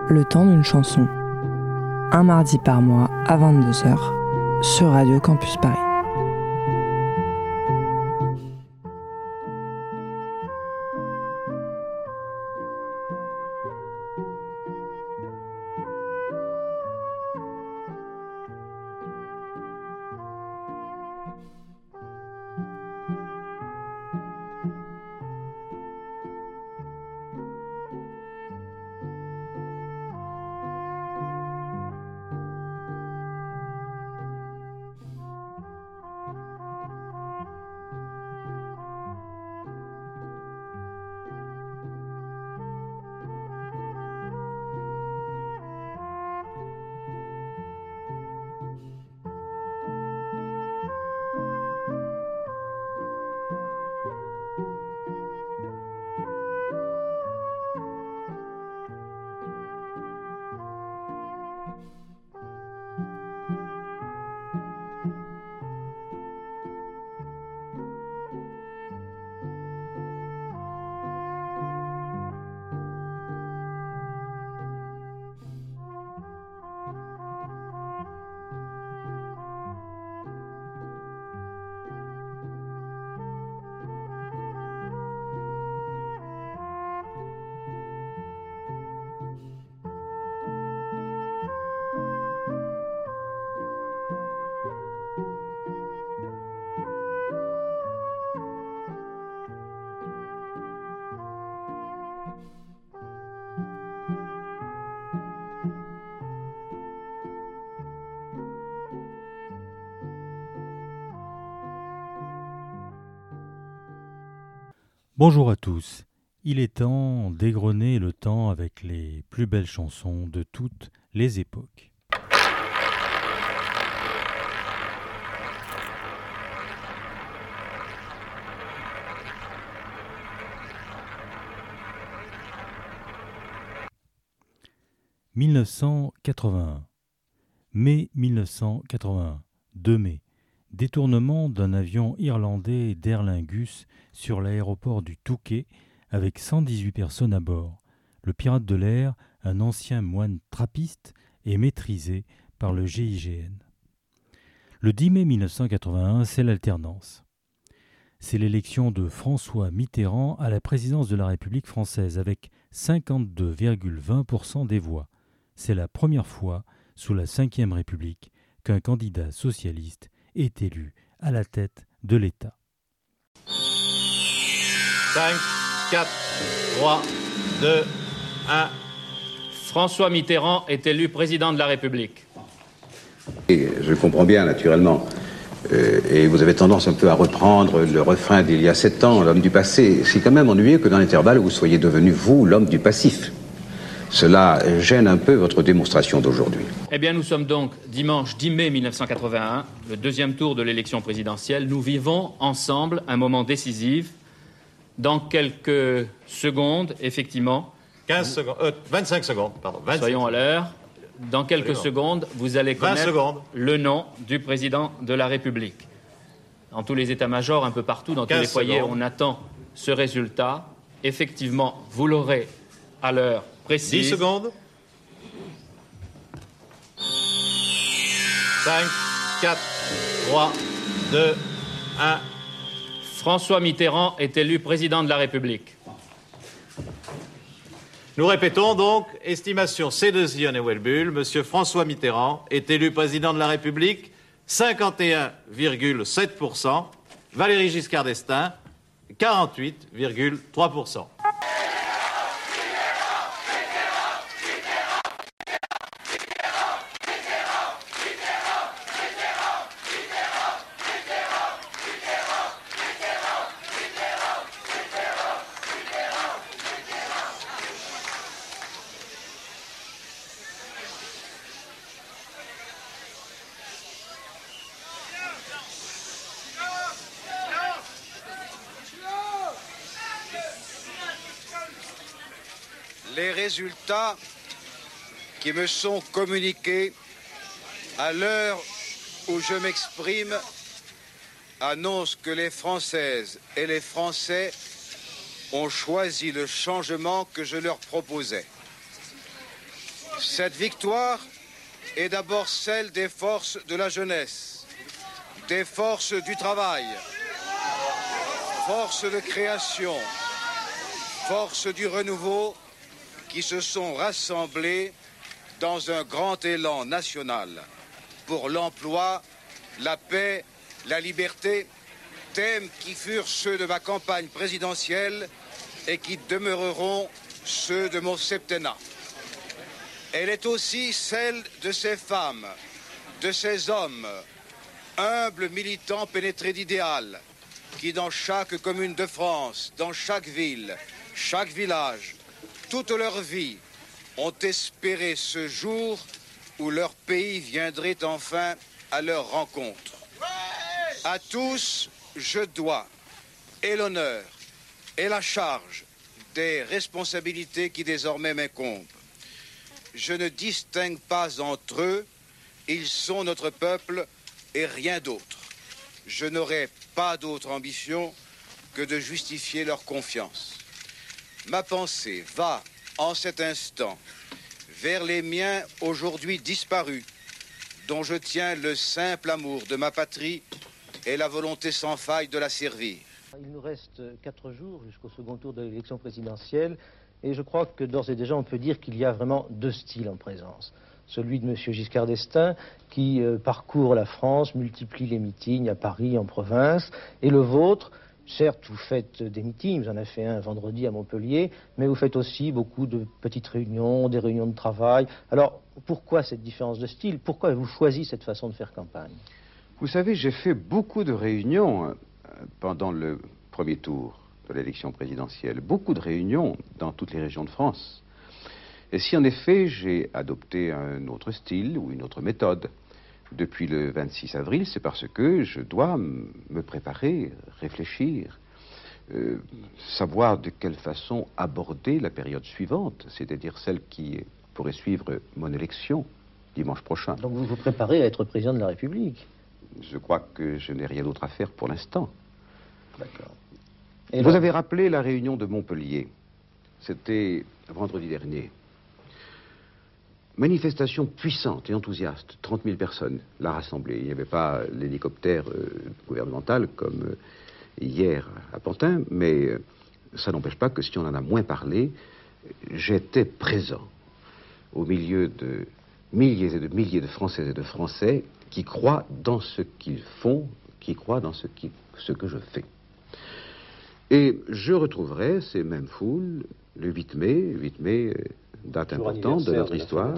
Le temps d'une chanson. Un mardi par mois à 22h sur Radio Campus Paris. Bonjour à tous, il est temps d'égrener le temps avec les plus belles chansons de toutes les époques. « 1981. Mai 1981. 2 mai. Détournement d'un avion irlandais d'Aer Lingus sur l'aéroport du Touquet avec 118 personnes à bord. Le pirate de l'air, un ancien moine trappiste, est maîtrisé par le GIGN. Le 10 mai 1981, c'est l'alternance. C'est l'élection de François Mitterrand à la présidence de la République française avec 52,20% des voix. C'est la première fois sous la Ve République qu'un candidat socialiste est élu à la tête de l'État. 5, 4, 3, 2, 1. François Mitterrand est élu président de la République. Et je comprends bien, naturellement. Et vous avez tendance un peu à reprendre le refrain d'il y a 7 ans, l'homme du passé. C'est quand même ennuyeux que dans l'intervalle, vous soyez devenu, vous, l'homme du passif. Cela gêne un peu votre démonstration d'aujourd'hui. Eh bien, nous sommes donc dimanche 10 mai 1981, le deuxième tour de l'élection présidentielle. Nous vivons ensemble un moment décisif. Dans quelques secondes, effectivement... 25 secondes, pardon. 25 soyons à l'heure. Dans quelques secondes, vous allez connaître le nom du président de la République. Dans tous les états-majors, un peu partout, dans tous les foyers, on attend ce résultat. Effectivement, vous l'aurez à l'heure précise. 10 secondes. 5, 4, 3, 2, 1. François Mitterrand est élu président de la République. Nous répétons donc, estimation C2I et Welbull, Monsieur François Mitterrand est élu président de la République, 51,7%, Valéry Giscard d'Estaing, 48,3%. Les résultats qui me sont communiqués à l'heure où je m'exprime annoncent que les Françaises et les Français ont choisi le changement que je leur proposais. Cette victoire est d'abord celle des forces de la jeunesse, des forces du travail, forces de création, forces du renouveau qui se sont rassemblées dans un grand élan national pour l'emploi, la paix, la liberté, thèmes qui furent ceux de ma campagne présidentielle et qui demeureront ceux de mon septennat. Elle est aussi celle de ces femmes, de ces hommes, humbles militants pénétrés d'idéal, qui dans chaque commune de France, dans chaque ville, chaque village, toute leur vie, ont espéré ce jour où leur pays viendrait enfin à leur rencontre. À tous, je dois, et l'honneur, et la charge des responsabilités qui désormais m'incombent. Je ne distingue pas entre eux, ils sont notre peuple et rien d'autre. Je n'aurai pas d'autre ambition que de justifier leur confiance. Ma pensée va, en cet instant, vers les miens aujourd'hui disparus, dont je tiens le simple amour de ma patrie et la volonté sans faille de la servir. Il nous reste 4 jours jusqu'au second tour de l'élection présidentielle et je crois que d'ores et déjà on peut dire qu'il y a vraiment 2 styles en présence. Celui de M. Giscard d'Estaing qui parcourt la France, multiplie les meetings à Paris, en province, et le vôtre. Certes, vous faites des meetings, vous en avez fait un vendredi à Montpellier, mais vous faites aussi beaucoup de petites réunions, des réunions de travail. Alors, pourquoi cette différence de style? Pourquoi avez-vous choisi cette façon de faire campagne? Vous savez, j'ai fait beaucoup de réunions pendant le premier tour de l'élection présidentielle. Beaucoup de réunions dans toutes les régions de France. Et si en effet j'ai adopté un autre style ou une autre méthode depuis le 26 avril, c'est parce que je dois me préparer, réfléchir, savoir de quelle façon aborder la période suivante, c'est-à-dire celle qui pourrait suivre mon élection dimanche prochain. Donc vous vous préparez à être président de la République? Je crois que je n'ai rien d'autre à faire pour l'instant. D'accord. Vous avez rappelé la réunion de Montpellier. C'était vendredi dernier. Manifestation puissante et enthousiaste, 30 000 personnes l'a rassemblée. Il n'y avait pas l'hélicoptère gouvernemental comme hier à Pantin, mais ça n'empêche pas que si on en a moins parlé, j'étais présent au milieu de milliers et de Françaises et de Français qui croient dans ce qu'ils font, qui croient dans ce que je fais. Et je retrouverai ces mêmes foules le 8 mai, date importante de notre histoire,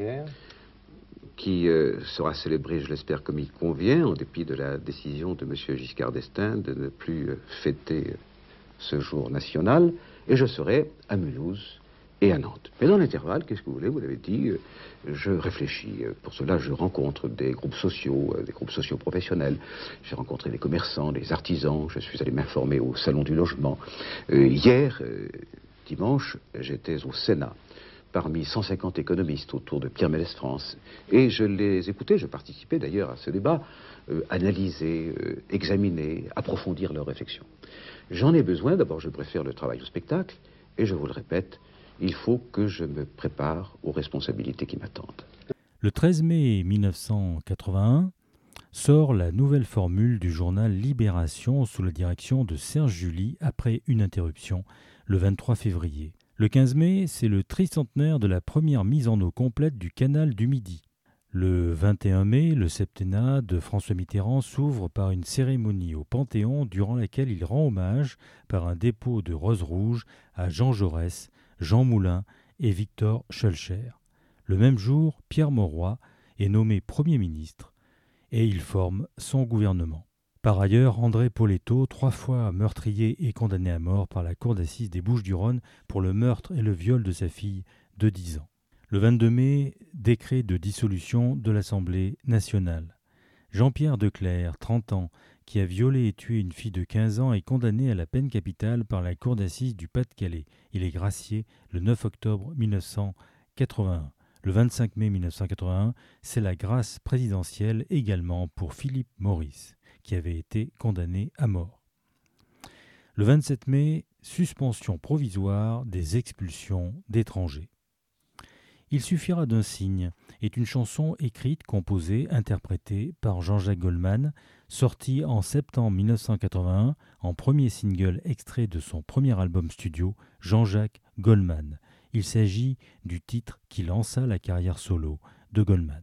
qui sera célébrée, je l'espère, comme il convient, en dépit de la décision de M. Giscard d'Estaing de ne plus fêter ce jour national, et je serai à Mulhouse et à Nantes. Mais dans l'intervalle, qu'est-ce que vous voulez, vous l'avez dit, je réfléchis. Pour cela, je rencontre des groupes sociaux professionnels. J'ai rencontré des commerçants, des artisans. Je suis allé m'informer au Salon du Logement. Hier, dimanche, j'étais au Sénat, parmi 150 économistes autour de Pierre Mendès France. Et je les écoutais, je participais d'ailleurs à ce débat, analyser, examiner, approfondir leurs réflexions. J'en ai besoin, d'abord je préfère le travail au spectacle, et je vous le répète, il faut que je me prépare aux responsabilités qui m'attendent. Le 13 mai 1981 sort la nouvelle formule du journal Libération sous la direction de Serge July après une interruption le 23 février. Le 15 mai, c'est le tricentenaire de la première mise en eau complète du canal du Midi. Le 21 mai, le septennat de François Mitterrand s'ouvre par une cérémonie au Panthéon durant laquelle il rend hommage par un dépôt de roses rouges à Jean Jaurès, Jean Moulin et Victor Schœlcher. Le même jour, Pierre Mauroy est nommé Premier ministre et il forme son gouvernement. Par ailleurs, André Poletto, 3 fois meurtrier et condamné à mort par la cour d'assises des Bouches-du-Rhône pour le meurtre et le viol de sa fille de 10 ans. Le 22 mai, décret de dissolution de l'Assemblée nationale. Jean-Pierre Declercq, 30 ans, qui a violé et tué une fille de 15 ans, est condamné à la peine capitale par la cour d'assises du Pas-de-Calais. Il est gracié le 9 octobre 1981. Le 25 mai 1981, c'est la grâce présidentielle également pour Philippe Maurice, qui avait été condamné à mort. Le 27 mai, suspension provisoire des expulsions d'étrangers. Il suffira d'un signe est une chanson écrite, composée, interprétée par Jean-Jacques Goldman, sortie en septembre 1981 en premier single extrait de son premier album studio, Jean-Jacques Goldman. Il s'agit du titre qui lança la carrière solo de Goldman.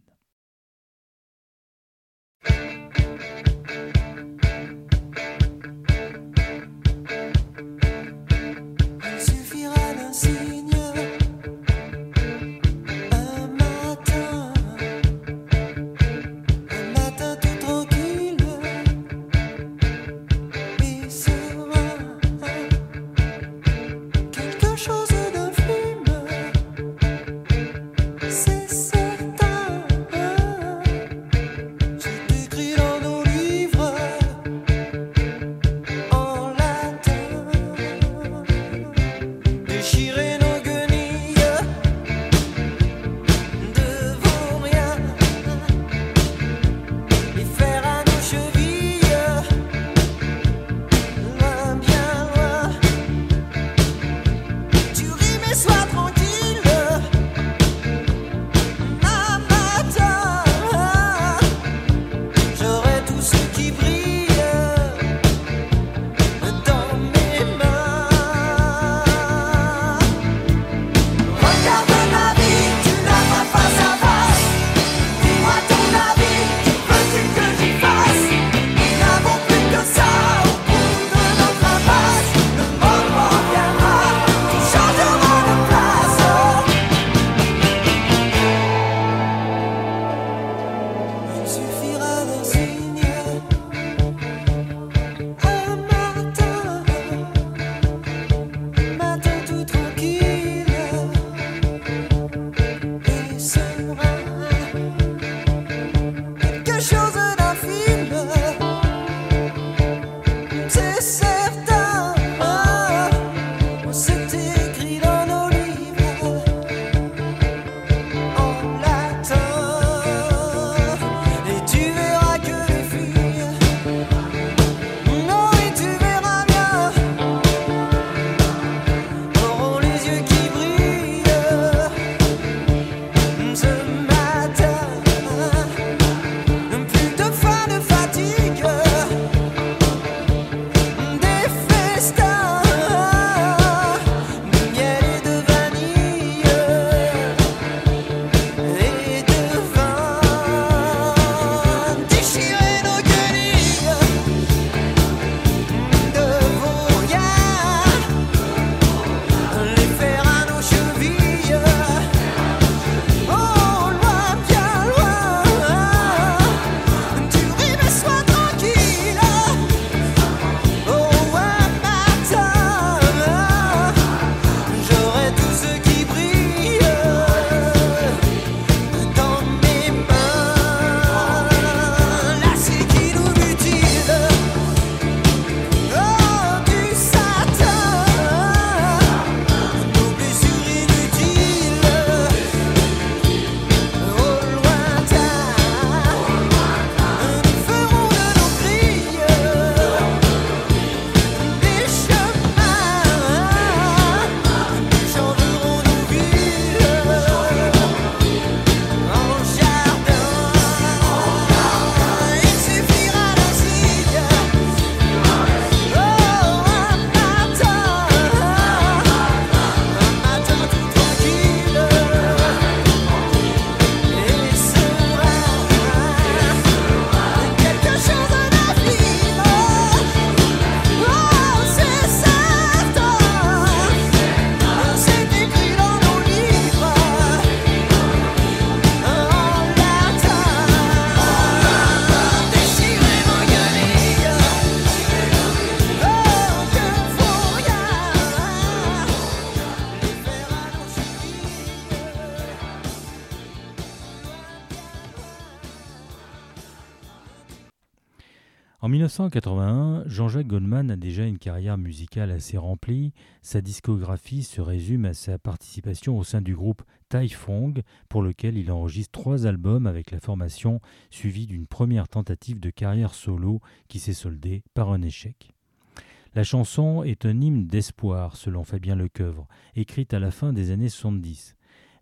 En 1981, Jean-Jacques Goldman a déjà une carrière musicale assez remplie. Sa discographie se résume à sa participation au sein du groupe Taifong, pour lequel il enregistre 3 albums avec la formation, suivie d'une première tentative de carrière solo qui s'est soldée par un échec. La chanson est un hymne d'espoir, selon Fabien Lecoeuvre, écrite à la fin des années 70.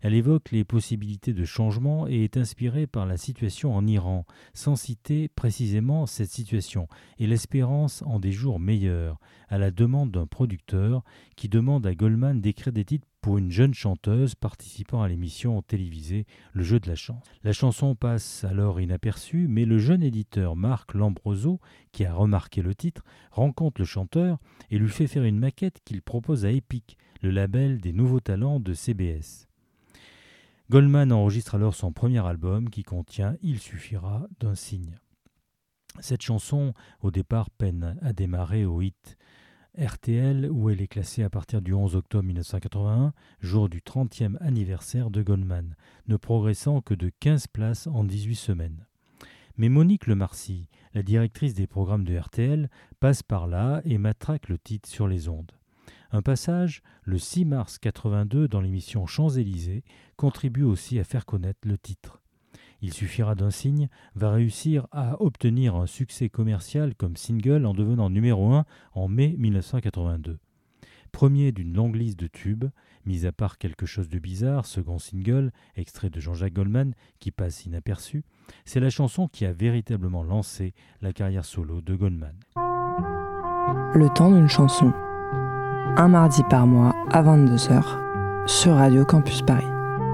Elle évoque les possibilités de changement et est inspirée par la situation en Iran, sans citer précisément cette situation, et l'espérance en des jours meilleurs, à la demande d'un producteur qui demande à Goldman d'écrire des titres pour une jeune chanteuse participant à l'émission télévisée Le Jeu de la chance. La chanson passe alors inaperçue, mais le jeune éditeur Marc Lambroso, qui a remarqué le titre, rencontre le chanteur et lui fait faire une maquette qu'il propose à Epic, le label des nouveaux talents de CBS. Goldman enregistre alors son premier album qui contient « Il suffira d'un signe ». Cette chanson, au départ, peine à démarrer au hit RTL, où elle est classée à partir du 11 octobre 1981, jour du 30e anniversaire de Goldman, ne progressant que de 15 places en 18 semaines. Mais Monique Lemarcy, la directrice des programmes de RTL, passe par là et matraque le titre sur les ondes. Un passage, le 6 mars 82, dans l'émission Champs-Élysées, contribue aussi à faire connaître le titre. Il suffira d'un signe va réussir à obtenir un succès commercial comme single en devenant numéro 1 en mai 1982. Premier d'une longue liste de tubes, mis à part Quelque chose de bizarre, second single, extrait de Jean-Jacques Goldman, qui passe inaperçu, c'est la chanson qui a véritablement lancé la carrière solo de Goldman. Le temps d'une chanson. Un mardi par mois à 22h sur Radio Campus Paris.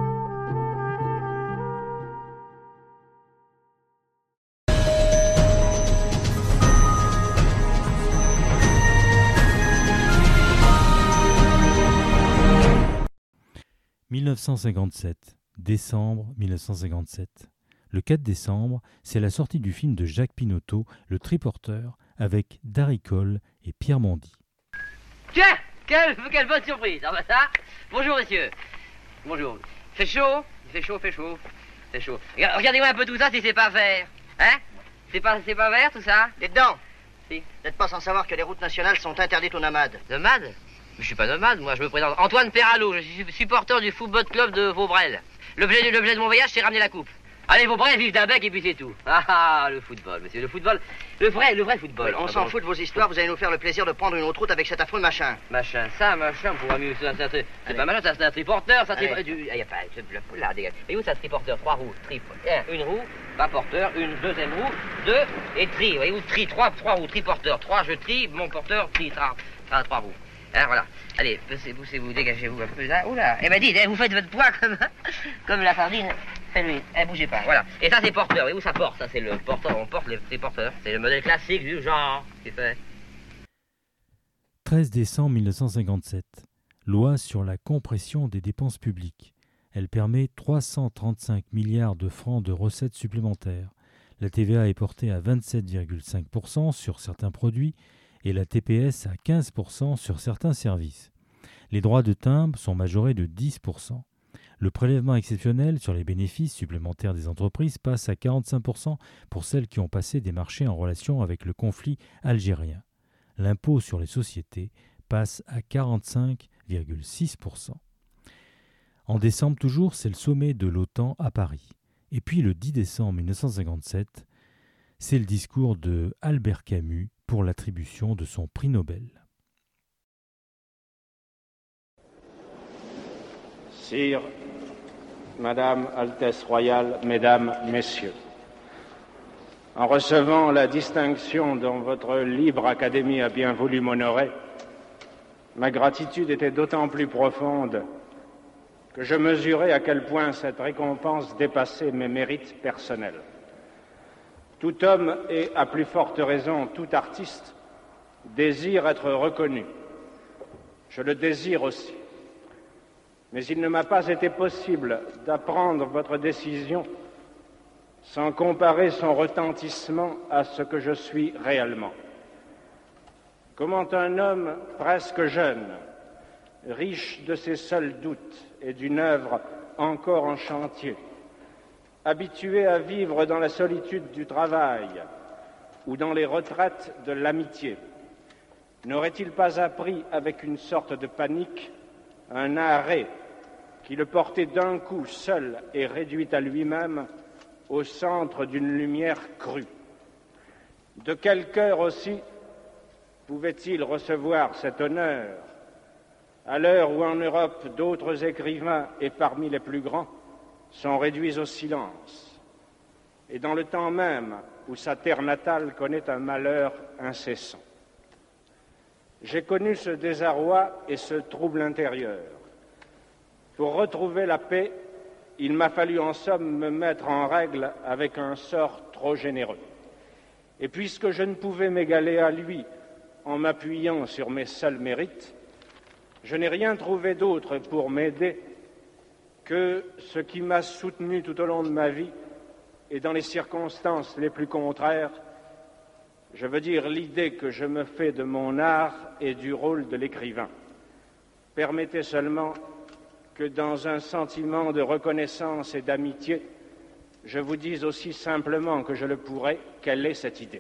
« 1957, décembre 1957. Le 4 décembre, c'est la sortie du film de Jacques Pinotto, Le Triporteur, avec Darry Cole et Pierre Mondy. Tiens, quelle bonne surprise. Ah bah ça, bonjour messieurs. Bonjour. Fait chaud. Regardez-moi un peu tout ça si c'est pas vert. Hein? C'est pas vert tout ça? Les dedans. Si. Vous n'êtes pas sans savoir que les routes nationales sont interdites aux nomades. Nomade? Je suis pas nomade, moi je me présente Antoine Perralot, je suis supporter du football club de Vaubrel. L'objet de mon voyage, c'est ramener la coupe. Allez, Vaubrel, vive d'un bec et puis c'est tout. Ah, le football, monsieur, le football, le vrai football. On s'en fout de vos histoires, vous allez nous faire le plaisir de prendre une autre route avec cet affreux machin. Machin, pour mieux, c'est pas machin, ça c'est un triporteur, ça y a pas, là, dégage. Et où ça, triporteur? 3 roues, une roue, pas porteur, une deuxième roue, 2, et tri, voyez-vous, tri, 3 roues, triporteur, 3, je trie, mon porteur, tri, 3 roues. Alors voilà, allez, poussez-vous, dégagez-vous un peu là. Oula, eh ben dites, vous faites votre poids comme la sardine. Faites-lui, bougez pas, voilà. Et ça c'est porteur, voyez-vous, ça porte, ça c'est le porteur, on porte les porteurs. C'est le modèle classique du genre, c'est fait. 13 décembre 1957, loi sur la compression des dépenses publiques. Elle permet 335 milliards de francs de recettes supplémentaires. La TVA est portée à 27,5% sur certains produits et la TPS à 15% sur certains services. Les droits de timbre sont majorés de 10%. Le prélèvement exceptionnel sur les bénéfices supplémentaires des entreprises passe à 45% pour celles qui ont passé des marchés en relation avec le conflit algérien. L'impôt sur les sociétés passe à 45,6%. En décembre toujours, c'est le sommet de l'OTAN à Paris. Et puis le 10 décembre 1957, c'est le discours de Albert Camus pour l'attribution de son prix Nobel. Sire, Madame, Altesse Royale, Mesdames, Messieurs, en recevant la distinction dont votre libre académie a bien voulu m'honorer, ma gratitude était d'autant plus profonde que je mesurais à quel point cette récompense dépassait mes mérites personnels. Tout homme et, à plus forte raison, tout artiste désire être reconnu. Je le désire aussi. Mais il ne m'a pas été possible d'apprendre votre décision sans comparer son retentissement à ce que je suis réellement. Comment un homme presque jeune, riche de ses seuls doutes et d'une œuvre encore en chantier, habitué à vivre dans la solitude du travail ou dans les retraites de l'amitié, n'aurait-il pas appris avec une sorte de panique un arrêt qui le portait d'un coup seul et réduit à lui-même au centre d'une lumière crue? De quel cœur aussi pouvait-il recevoir cet honneur À l'heure où en Europe d'autres écrivains, et parmi les plus grands, sont réduits au silence, et dans le temps même où sa terre natale connaît un malheur incessant. J'ai connu ce désarroi et ce trouble intérieur. Pour retrouver la paix, il m'a fallu en somme me mettre en règle avec un sort trop généreux. Et puisque je ne pouvais m'égaler à lui en m'appuyant sur mes seuls mérites, je n'ai rien trouvé d'autre pour m'aider que ce qui m'a soutenu tout au long de ma vie et dans les circonstances les plus contraires, je veux dire l'idée que je me fais de mon art et du rôle de l'écrivain. Permettez seulement que dans un sentiment de reconnaissance et d'amitié, je vous dise aussi simplement que je le pourrais, quelle est cette idée.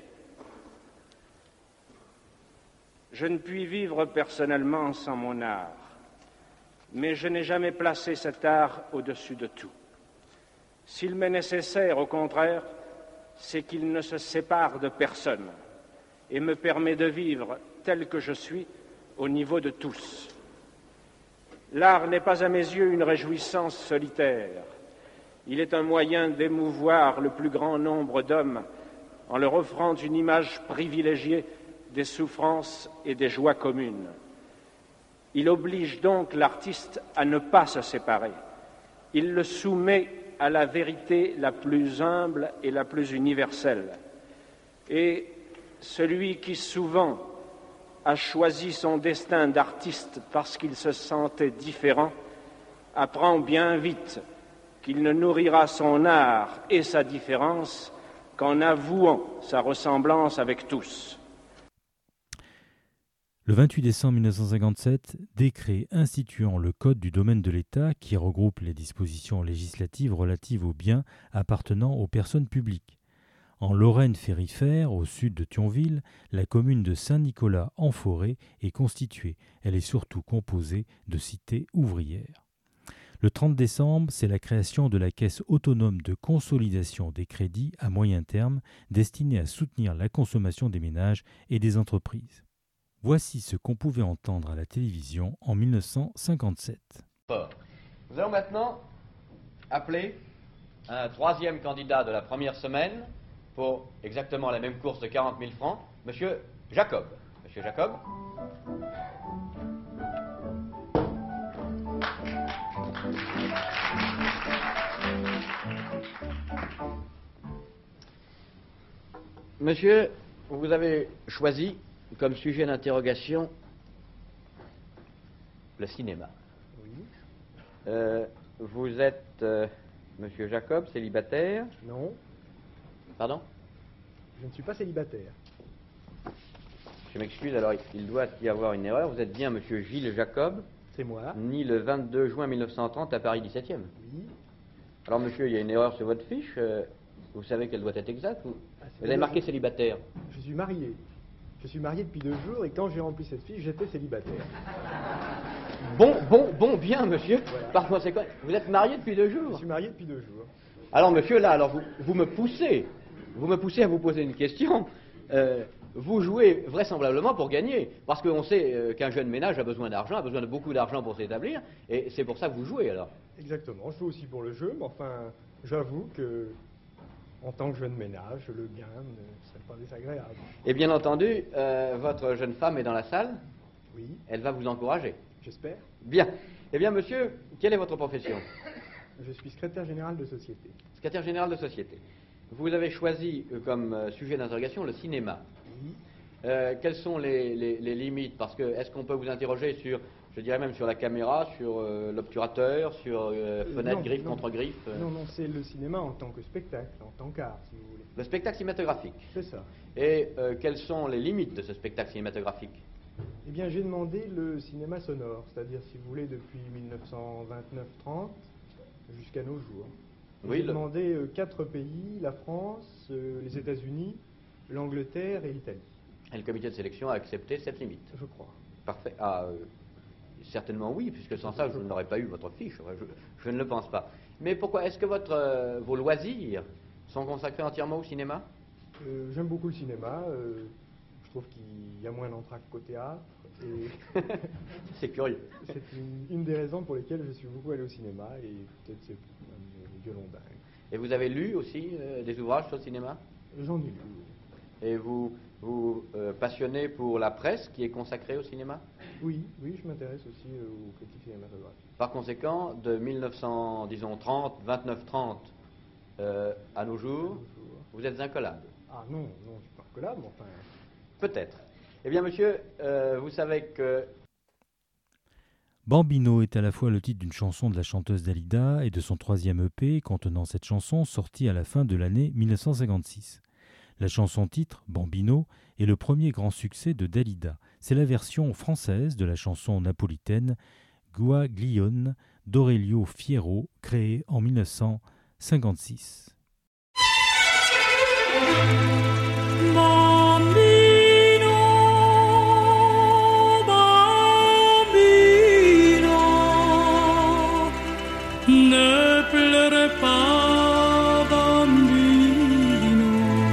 Je ne puis vivre personnellement sans mon art, mais je n'ai jamais placé cet art au-dessus de tout. S'il m'est nécessaire, au contraire, c'est qu'il ne se sépare de personne et me permet de vivre tel que je suis au niveau de tous. L'art n'est pas à mes yeux une réjouissance solitaire. Il est un moyen d'émouvoir le plus grand nombre d'hommes en leur offrant une image privilégiée des souffrances et des joies communes. Il oblige donc l'artiste à ne pas se séparer. Il le soumet à la vérité la plus humble et la plus universelle. Et celui qui souvent a choisi son destin d'artiste parce qu'il se sentait différent, apprend bien vite qu'il ne nourrira son art et sa différence qu'en avouant sa ressemblance avec tous. Le 28 décembre 1957, décret instituant le Code du domaine de l'État qui regroupe les dispositions législatives relatives aux biens appartenant aux personnes publiques. En Lorraine périphérie, au sud de Thionville, la commune de Saint-Nicolas-en-Forêt est constituée. Elle est surtout composée de cités ouvrières. Le 30 décembre, c'est la création de la Caisse autonome de consolidation des crédits à moyen terme destinée à soutenir la consommation des ménages et des entreprises. Voici ce qu'on pouvait entendre à la télévision en 1957. Nous allons maintenant appeler un troisième candidat de la première semaine pour exactement la même course de 40 000 francs, Monsieur Jacob. Monsieur Jacob. Monsieur, vous avez choisi comme sujet d'interrogation le cinéma. Oui. Vous êtes, Monsieur Jacob, célibataire? Non. Pardon? Je ne suis pas célibataire. Je m'excuse, alors il doit y avoir une erreur. Vous êtes bien Monsieur Gilles Jacob? C'est moi. Né le 22 juin 1930 à Paris 17e. Oui. Alors monsieur, il y a une erreur sur votre fiche. Vous savez qu'elle doit être exacte ou... Vous avez marqué célibataire. Je suis marié. Je suis marié depuis 2 jours et quand j'ai rempli cette fiche, j'étais célibataire. Bon, bien, monsieur. Voilà. Par conséquent, vous êtes marié depuis 2 jours? Je suis marié depuis 2 jours. Alors, monsieur, là, alors vous me poussez à vous poser une question. Vous jouez vraisemblablement pour gagner, parce qu'on sait qu'un jeune ménage a besoin d'argent, a besoin de beaucoup d'argent pour s'établir, et c'est pour ça que vous jouez, alors. Exactement. Je joue aussi pour le jeu, mais enfin, j'avoue que en tant que jeune ménage, le gain ne serait pas désagréable. Et bien entendu, votre jeune femme est dans la salle? Oui. Elle va vous encourager? J'espère. Bien. Eh bien, monsieur, quelle est votre profession? Je suis secrétaire général de société. Secrétaire général de société. Vous avez choisi comme sujet d'interrogation le cinéma. Oui. Quelles sont les limites? Parce que, est-ce qu'on peut vous interroger sur, je dirais même sur la caméra, sur l'obturateur, sur fenêtre, griffe, contre-griffe Non, c'est le cinéma en tant que spectacle, en tant qu'art, si vous voulez. Le spectacle cinématographique. C'est ça. Et quelles sont les limites de ce spectacle cinématographique? Eh bien, j'ai demandé le cinéma sonore, c'est-à-dire, si vous voulez, depuis 1929-30 jusqu'à nos jours. Oui, j'ai demandé 4 pays, la France, les États-Unis, l'Angleterre et l'Italie. Et le comité de sélection a accepté cette limite? Je crois. Parfait. Certainement oui, puisque sans ça, je n'aurais pas eu votre fiche. Je ne le pense pas. Mais pourquoi? Est-ce que vos loisirs sont consacrés entièrement au cinéma? J'aime beaucoup le cinéma. Je trouve qu'il y a moins d'entracte qu'au théâtre. Et c'est curieux. C'est une des raisons pour lesquelles je suis beaucoup allé au cinéma, et peut-être c'est un violon dingue. Et vous avez lu aussi des ouvrages sur le cinéma? J'en ai lu. Et vous passionnez pour la presse qui est consacrée au cinéma? Oui, je m'intéresse aussi aux critiques cinématographiques. Par conséquent, de 2930 à nos jours, vous êtes incollable. Ah non, je ne suis pas incollable, mais enfin... Peut-être. Eh bien, monsieur, vous savez que... Bambino est à la fois le titre d'une chanson de la chanteuse Dalida et de son 3e EP contenant cette chanson sortie à la fin de l'année 1956. La chanson-titre, Bambino, est le premier grand succès de Dalida. C'est la version française de la chanson napolitaine Guaglione d'Aurelio Fierro, créée en 1956. Ne pleure pas, bambino.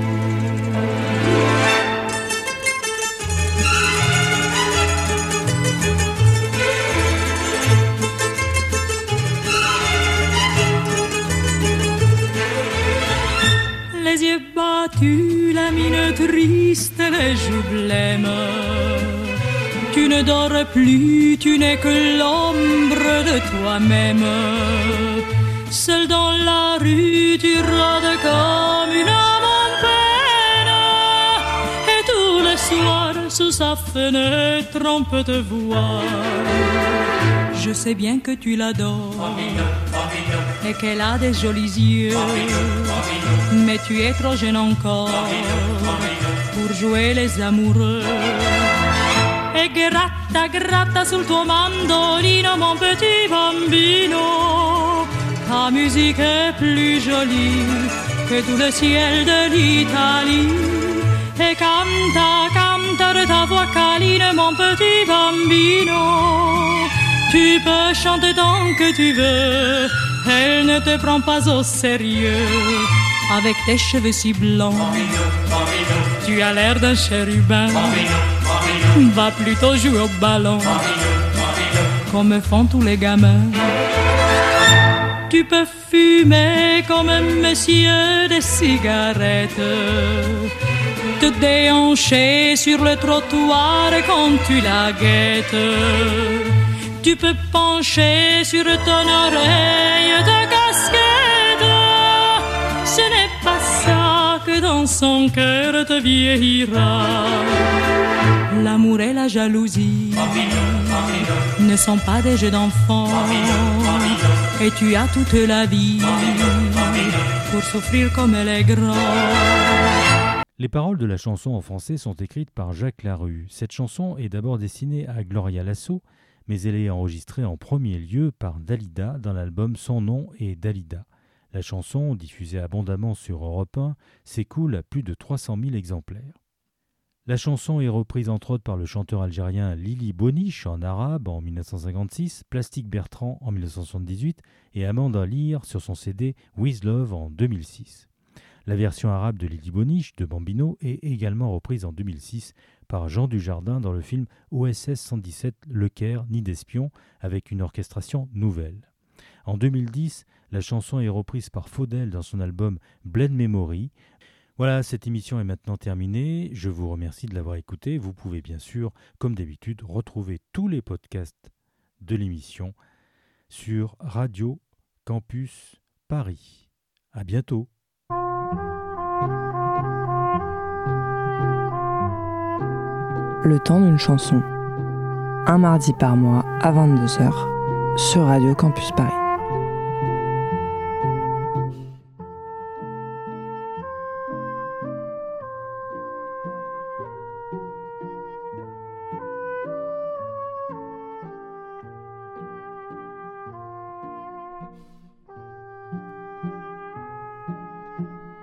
Les yeux battus, la mine triste, les joues blêmes. Tu ne dors plus, tu n'es que l'ombre de toi-même. Seul dans la rue, tu rôdes comme une âme en peine. Et tous les soirs, sous sa fenêtre, on peut te voir. Je sais bien que tu l'adores et qu'elle a des jolis yeux. Mais tu es trop jeune encore pour jouer les amoureux. E gratta, gratta sul tuo mandolino, mon petit bambino. Ta musique est plus jolie que tout le ciel de l'Italie. E canta, canta de ta voix câline, mon petit bambino. Tu peux chanter tant que tu veux, elle ne te prend pas au sérieux. Avec tes cheveux si blancs, tu as l'air d'un chérubin. Va plutôt jouer au ballon, comme font tous les gamins. Tu peux fumer comme un monsieur des cigarettes, te déhancher sur le trottoir quand tu la guettes. Tu peux pencher sur ton oreille de casquette. Ce n'est pas ça que dans son cœur te vieillira. L'amour et la jalousie ne sont pas des jeux d'enfants. Et tu as toute la vie pour souffrir comme elle est grande. Les paroles de la chanson en français sont écrites par Jacques Larue. Cette chanson est d'abord destinée à Gloria Lasso, mais elle est enregistrée en premier lieu par Dalida dans l'album Son nom et Dalida. La chanson, diffusée abondamment sur Europe 1, s'écoule à plus de 300 000 exemplaires. La chanson est reprise entre autres par le chanteur algérien Lili Boniche en arabe en 1956, Plastique Bertrand en 1978 et Amanda Lear sur son CD With Love en 2006. La version arabe de Lili Boniche de Bambino est également reprise en 2006 par Jean Dujardin dans le film OSS 117 Le Caire, Nid d'espion avec une orchestration nouvelle. En 2010, la chanson est reprise par Faudel dans son album Blend Memory. Voilà, cette émission est maintenant terminée. Je vous remercie de l'avoir écoutée. Vous pouvez bien sûr, comme d'habitude, retrouver tous les podcasts de l'émission sur Radio Campus Paris. À bientôt. Le temps d'une chanson. Un mardi par mois à 22h sur Radio Campus Paris.